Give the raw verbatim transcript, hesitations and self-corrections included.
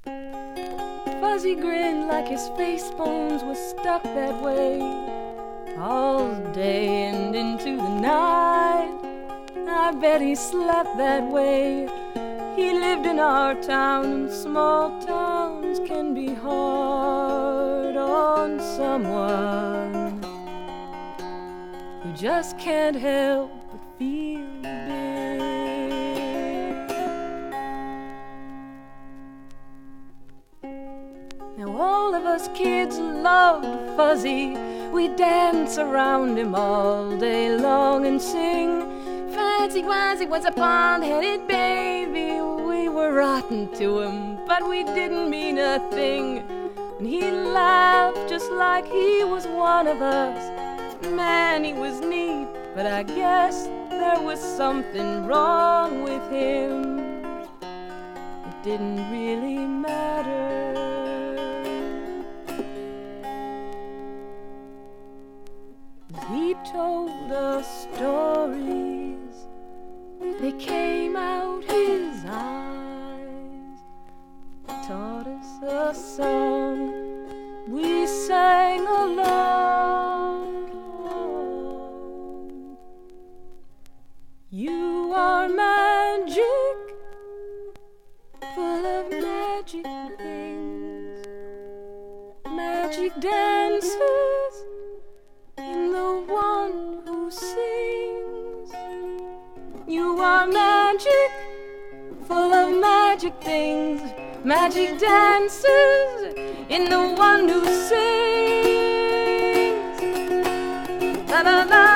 Fuzzy grinned like his face bones were stuck that way all day and into the night. I bet he slept that way. He lived in our town, and small towns can be hard on someone who just can't help but feel big. Now all of us kids loved Fuzzy. We dance around him all day long and sing, "Fancy Wazzy was a pond-headed baby." We were rotten to him, but we didn't mean a thing. And he laughed just like he was one of us. Man, he was neat, but I guess there was something wrong with him. It didn't really matter. He told us stories, they came out his eyes. He taught us a song, we sang along. You are magic, full of magic things, magic dancers in the one who sings. You are magic, full of magic things, magic dancers in the one who sings. La la la.